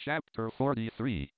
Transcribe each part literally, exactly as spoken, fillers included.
Chapter forty-three.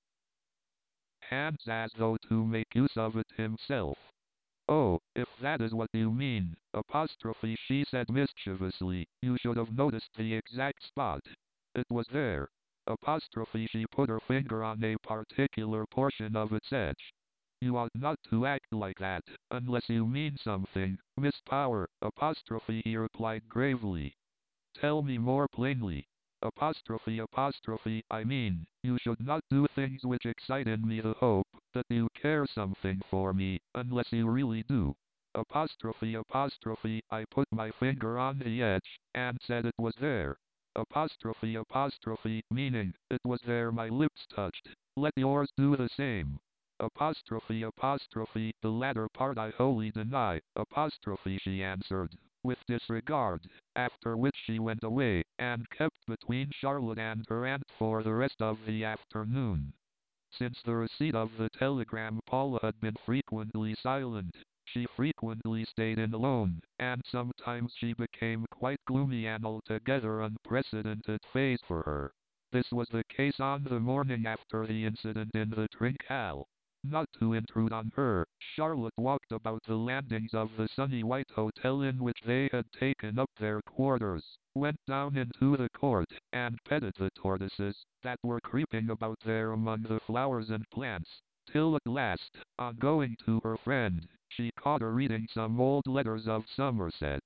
Hands as though to make use of it himself. Oh, if that is what you mean, apostrophe, she said mischievously, you should have noticed the exact spot. It was there. Apostrophe, she put her finger on a particular portion of its edge. You ought not to act like that, unless you mean something, Miss Power, apostrophe, he replied gravely. Tell me more plainly. Apostrophe apostrophe, I mean, you should not do things which excite in me the hope that you care something for me, unless you really do. Apostrophe apostrophe, I put my finger on the edge, and said it was there. Apostrophe apostrophe, meaning, it was there my lips touched. Let yours do the same. Apostrophe apostrophe, the latter part I wholly deny. Apostrophe, she answered, with disregard, after which she went away, and kept between Charlotte and her aunt for the rest of the afternoon. Since the receipt of the telegram, Paula had been frequently silent. She frequently stayed in alone, and sometimes she became quite gloomy, an altogether unprecedented phase for her. This was the case on the morning after the incident in the Trinquel. Not to intrude on her, Charlotte walked about the landings of the sunny white hotel in which they had taken up their quarters, went down into the court, and petted the tortoises that were creeping about there among the flowers and plants, till at last, on going to her friend, she caught her reading some old letters of Somerset's.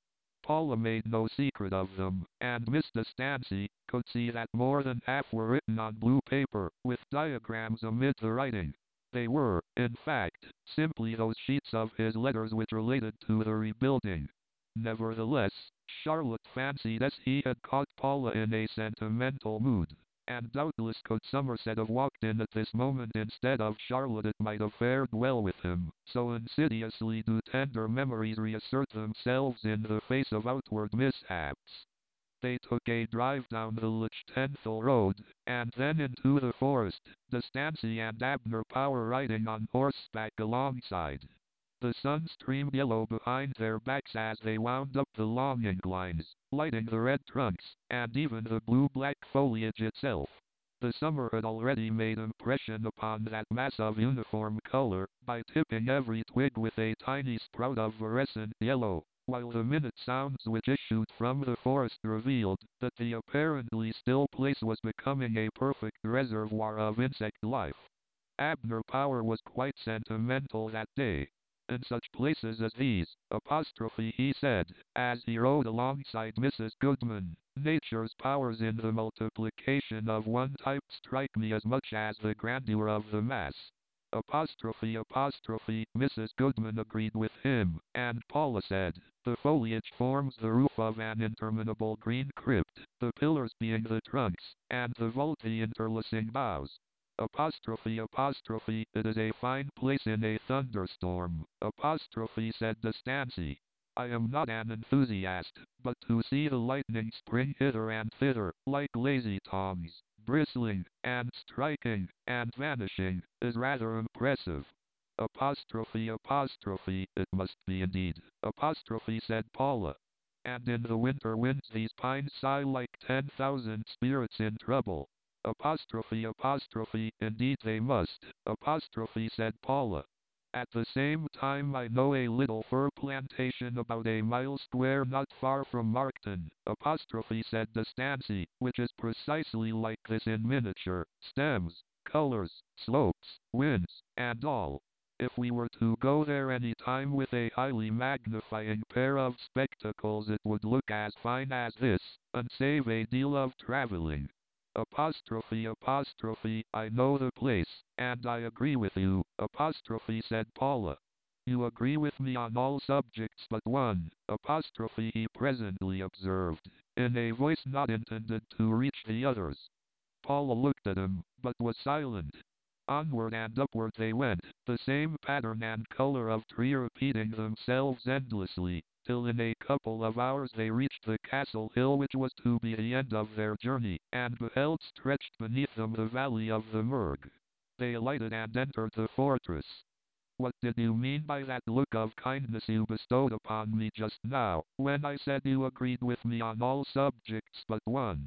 Paula made no secret of them, and Mister Stancy could see that more than half were written on blue paper, with diagrams amid the writing. They were, in fact, simply those sheets of his letters which related to the rebuilding. Nevertheless, Charlotte fancied as he had caught Paula in a sentimental mood, and doubtless could Somerset have walked in at this moment instead of Charlotte, it might have fared well with him, so insidiously do tender memories reassert themselves in the face of outward mishaps. They took a drive down the Lichtenthal Road, and then into the forest, De Stancy and Abner Power riding on horseback alongside. The sun streamed yellow behind their backs as they wound up the long inclines, lighting the red trunks, and even the blue-black foliage itself. The summer had already made impression upon that mass of uniform color, by tipping every twig with a tiny sprout of fluorescent yellow, while the minute sounds which issued from the forest revealed that the apparently still place was becoming a perfect reservoir of insect life. Abner Power was quite sentimental that day. In such places as these, apostrophe, he said, as he rode alongside Missus Goodman, nature's powers in the multiplication of one type strike me as much as the grandeur of the mass. Apostrophe apostrophe, Missus Goodman agreed with him, and Paula said, the foliage forms the roof of an interminable green crypt, the pillars being the trunks, and the vault the interlacing boughs. Apostrophe apostrophe, it is a fine place in a thunderstorm, apostrophe, said De Stancy. I am not an enthusiast, but to see the lightning spring hither and thither, like lazy tongs, bristling, and striking, and vanishing, is rather impressive. Apostrophe apostrophe, it must be indeed, apostrophe, said Paula. And in the winter winds these pines sigh like ten thousand spirits in trouble. Apostrophe apostrophe, indeed they must, apostrophe, said Paula. At the same time I know a little fir plantation about a mile square not far from Markton, apostrophe, said De Stancy, which is precisely like this in miniature, stems, colors, slopes, winds, and all. If we were to go there any time with a highly magnifying pair of spectacles it would look as fine as this, and save a deal of traveling. Apostrophe apostrophe, I know the place, and I agree with you, apostrophe, said Paula. You agree with me on all subjects but one, apostrophe, he presently observed, in a voice not intended to reach the others. Paula looked at him, but was silent. Onward and upward they went, the same pattern and color of tree repeating themselves endlessly, till in a couple of hours they reached the castle hill which was to be the end of their journey, and beheld stretched beneath them the valley of the Murg. They alighted and entered the fortress. What did you mean by that look of kindness you bestowed upon me just now, when I said you agreed with me on all subjects but one?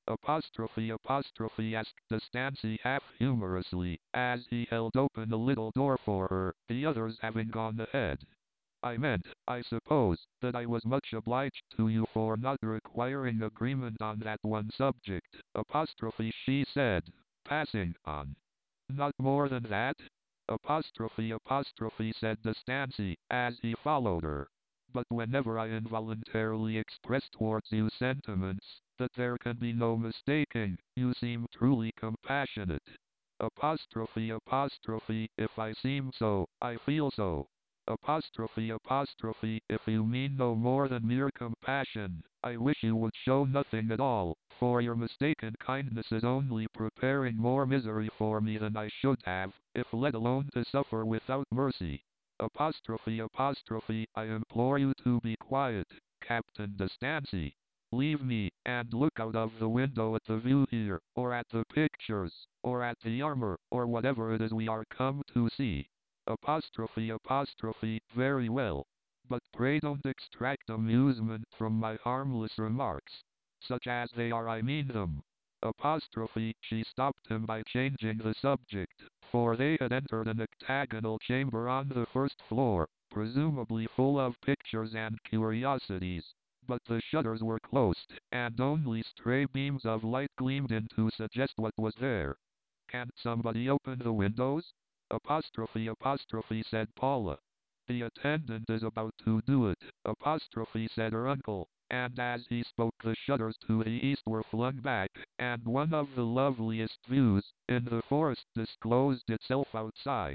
Apostrophe apostrophe asked Constancy half humorously, as he held open a little door for her, the others having gone ahead. I meant, I suppose, that I was much obliged to you for not requiring agreement on that one subject, apostrophe she said, passing on. Not more than that? Apostrophe apostrophe said Constancy, as he followed her. But whenever I involuntarily express towards you sentiments that there can be no mistaking, you seem truly compassionate. Apostrophe apostrophe, if I seem so, I feel so. Apostrophe apostrophe, if you mean no more than mere compassion, I wish you would show nothing at all, for your mistaken kindness is only preparing more misery for me than I should have, if let alone to suffer without mercy. Apostrophe apostrophe, I implore you to be quiet, Captain Constancy. Leave me, and look out of the window at the view here, or at the pictures, or at the armor, or whatever it is we are come to see. Apostrophe apostrophe, very well. But pray don't extract amusement from my harmless remarks. Such as they are, I mean them. Apostrophe, she stopped him by changing the subject, for they had entered an octagonal chamber on the first floor, presumably full of pictures and curiosities. But the shutters were closed, and only stray beams of light gleamed in to suggest what was there. Can't somebody open the windows? Apostrophe apostrophe said Paula. The attendant is about to do it, apostrophe said her uncle, and as he spoke the shutters to the east were flung back, and one of the loveliest views in the forest disclosed itself outside.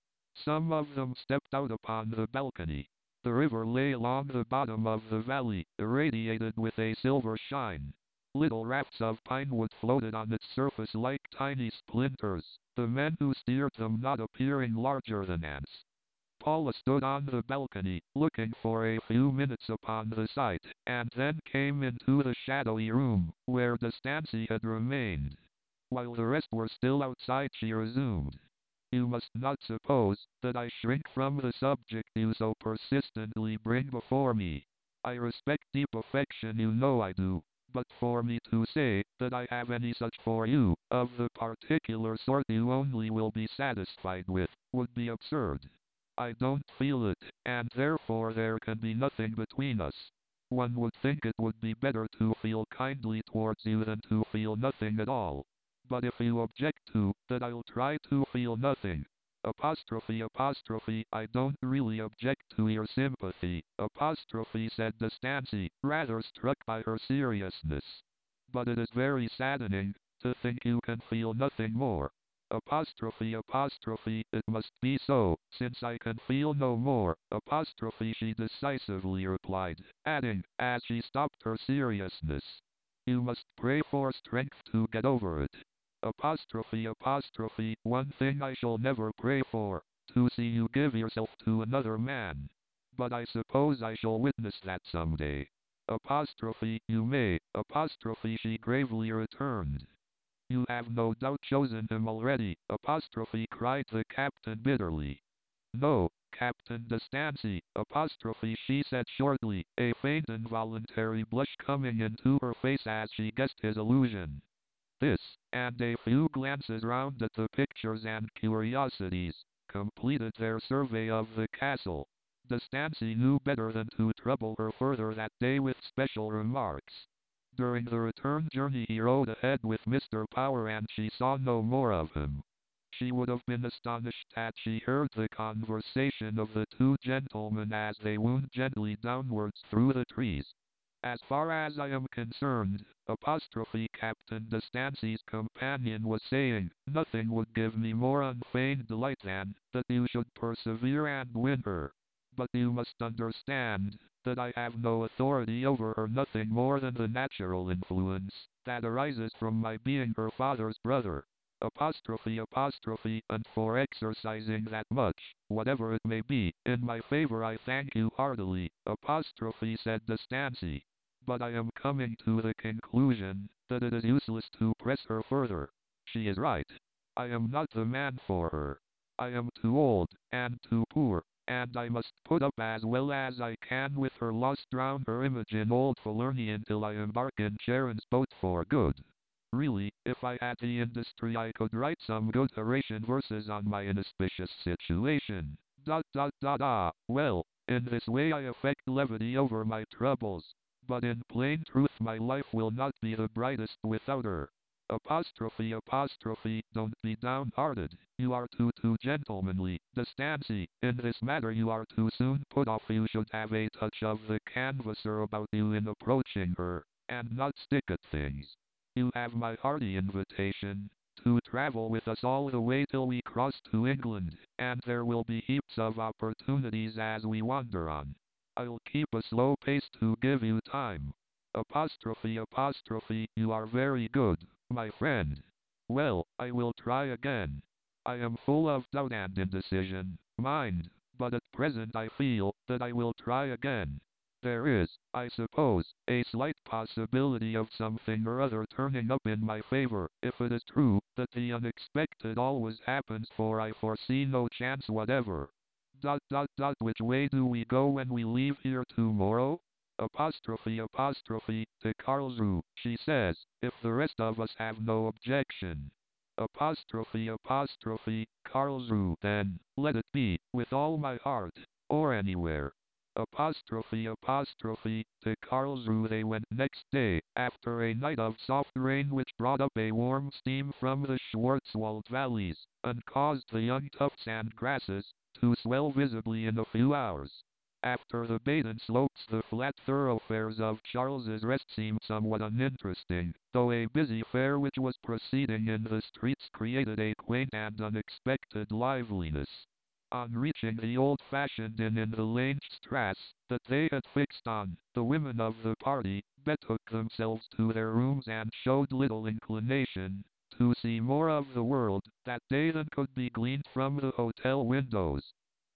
Some of them stepped out upon the balcony. The river lay along the bottom of the valley, irradiated with a silver shine. Little rafts of pine wood floated on its surface like tiny splinters, the men who steered them not appearing larger than ants. Paula stood on the balcony, looking for a few minutes upon the sight, and then came into the shadowy room, where Constancy had remained. While the rest were still outside she resumed. You must not suppose that I shrink from the subject you so persistently bring before me. I respect deep affection, you know I do, but for me to say that I have any such for you, of the particular sort you only will be satisfied with, would be absurd. I don't feel it, and therefore there can be nothing between us. One would think it would be better to feel kindly towards you than to feel nothing at all. But if you object to that, I'll try to feel nothing. Apostrophe apostrophe, I don't really object to your sympathy, apostrophe said Constancy, rather struck by her seriousness. But it is very saddening to think you can feel nothing more. Apostrophe apostrophe, it must be so, since I can feel no more, apostrophe she decisively replied, adding, as she stopped her seriousness. You must pray for strength to get over it. Apostrophe apostrophe, one thing I shall never pray for, to see you give yourself to another man. But I suppose I shall witness that some day. Apostrophe, you may, apostrophe she gravely returned. You have no doubt chosen him already, apostrophe cried the captain bitterly. No, Captain Constancy, apostrophe she said shortly, a faint involuntary blush coming into her face as she guessed his allusion. This, and a few glances round at the pictures and curiosities, completed their survey of the castle. Constancy knew better than to trouble her further that day with special remarks. During the return journey he rode ahead with Mister Power and she saw no more of him. She would have been astonished had she heard the conversation of the two gentlemen as they wound gently downwards through the trees. As far as I am concerned, apostrophe Captain Constancy's companion was saying, nothing would give me more unfeigned delight than that you should persevere and win her. But you must understand that I have no authority over her, nothing more than the natural influence that arises from my being her father's brother. Apostrophe apostrophe, and for exercising that much, whatever it may be, in my favor I thank you heartily, apostrophe said Constancy. But I am coming to the conclusion that it is useless to press her further. She is right. I am not the man for her. I am too old, and too poor, and I must put up as well as I can with her loss, drown her image in old Falernian till I embark in Charon's boat for good. Really, if I had the industry I could write some good Horatian verses on my inauspicious situation. Dot dot dot ah. Well, in this way I affect levity over my troubles. But in plain truth my life will not be the brightest without her. Apostrophe apostrophe, don't be downhearted. You are too too gentlemanly. The stancy, in this matter you are too soon put off. You should have a touch of the canvasser about you in approaching her, and not stick at things. You have my hearty invitation to travel with us all the way till we cross to England, and there will be heaps of opportunities as we wander on. I'll keep a slow pace to give you time. Apostrophe apostrophe, you are very good, my friend. Well, I will try again. I am full of doubt and indecision, mind, but at present I feel that I will try again. There is, I suppose, a slight possibility of something or other turning up in my favor, if it is true that the unexpected always happens, for I foresee no chance whatever. Dot dot dot, which way do we go when we leave here tomorrow? Apostrophe apostrophe, to Karlsruhe, she says, if the rest of us have no objection. Apostrophe apostrophe, Karlsruhe then, let it be, with all my heart, or anywhere. Apostrophe apostrophe, to Karlsruhe they went next day, after a night of soft rain which brought up a warm steam from the Schwarzwald valleys, and caused the young tufts and grasses to swell visibly in a few hours. After the Baden slopes the flat thoroughfares of Charles's Rest seemed somewhat uninteresting, though a busy fair which was proceeding in the streets created a quaint and unexpected liveliness. On reaching the old-fashioned inn in the Langstrasse that they had fixed on, the women of the party betook themselves to their rooms and showed little inclination to see more of the world that day than could be gleaned from the hotel windows.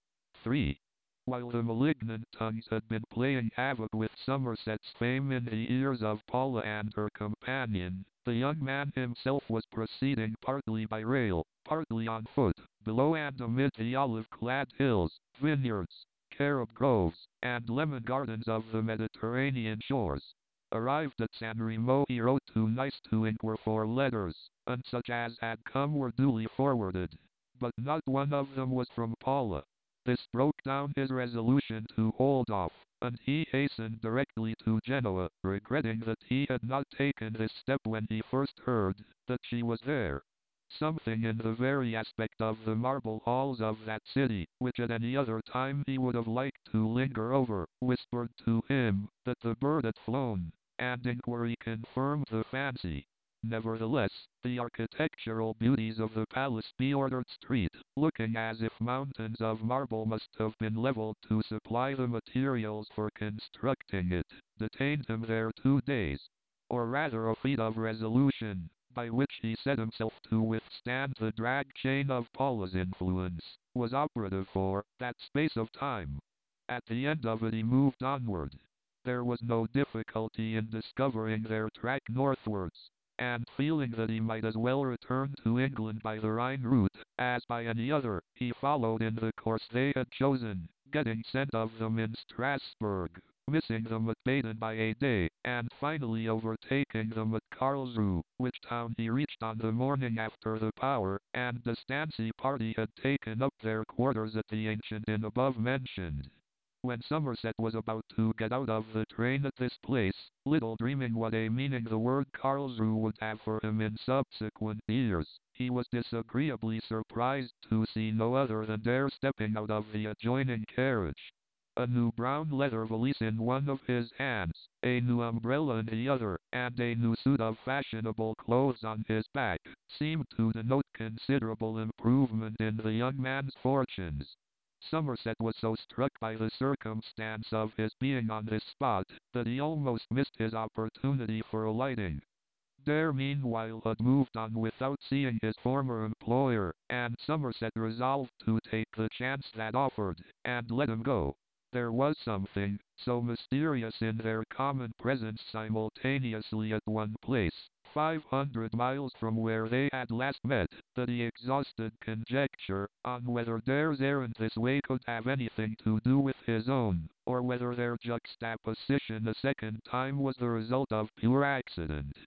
three. While the malignant tongues had been playing havoc with Somerset's fame in the ears of Paula and her companion, the young man himself was proceeding partly by rail, partly on foot, below and amid the olive-clad hills, vineyards, carob groves, and lemon gardens of the Mediterranean shores. Arrived at San Remo he wrote to Nice to inquire for letters, and such as had come were duly forwarded. But not one of them was from Paula. This broke down his resolution to hold off, and he hastened directly to Genoa, regretting that he had not taken this step when he first heard that she was there. Something in the very aspect of the marble halls of that city, which at any other time he would have liked to linger over, whispered to him that the bird had flown, and inquiry confirmed the fancy. Nevertheless, the architectural beauties of the Palace P-ordered street, looking as if mountains of marble must have been leveled to supply the materials for constructing it, detained him there two days. Or rather a feat of resolution, by which he set himself to withstand the drag chain of Paula's influence, was operative for that space of time. At the end of it he moved onward. There was no difficulty in discovering their track northwards, and feeling that he might as well return to England by the Rhine route as by any other, he followed in the course they had chosen, getting scent of them in Strasbourg, missing them at Baden by a day, and finally overtaking them at Karlsruhe, which town he reached on the morning after the Power and the Stancy party had taken up their quarters at the ancient inn above mentioned. When Somerset was about to get out of the train at this place, little dreaming what a meaning the word Karlsruhe would have for him in subsequent years, he was disagreeably surprised to see no other than Dare stepping out of the adjoining carriage. A new brown leather valise in one of his hands, a new umbrella in the other, and a new suit of fashionable clothes on his back, seemed to denote considerable improvement in the young man's fortunes. Somerset was so struck by the circumstance of his being on this spot, that he almost missed his opportunity for alighting. Dare meanwhile had moved on without seeing his former employer, and Somerset resolved to take the chance that offered, and let him go. There was something so mysterious in their common presence simultaneously at one place, five hundred miles from where they had last met, that he exhausted conjecture on whether Dare's errand this way could have anything to do with his own, or whether their juxtaposition a second time was the result of pure accident.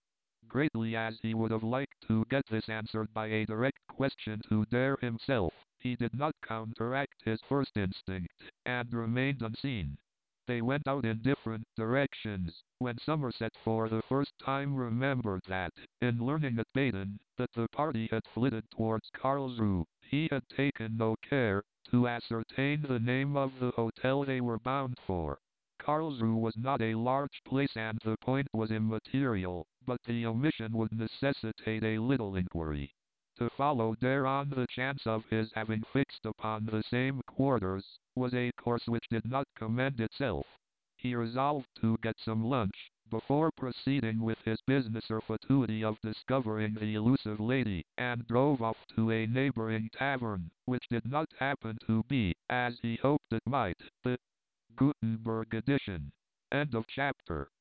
greatly as he would have liked to get this answered by a direct question to Dare himself, he did not counteract his first instinct, and remained unseen. They went out in different directions, when Somerset for the first time remembered that, in learning at Baden, that the party had flitted towards Carlsruhe, he had taken no care to ascertain the name of the hotel they were bound for. Karlsruhe was not a large place and the point was immaterial, but the omission would necessitate a little inquiry. To follow Dare on the chance of his having fixed upon the same quarters, was a course which did not commend itself. He resolved to get some lunch, before proceeding with his business or fatuity of discovering the elusive lady, and drove off to a neighboring tavern, which did not happen to be, as he hoped it might, the Gutenberg edition. End of chapter.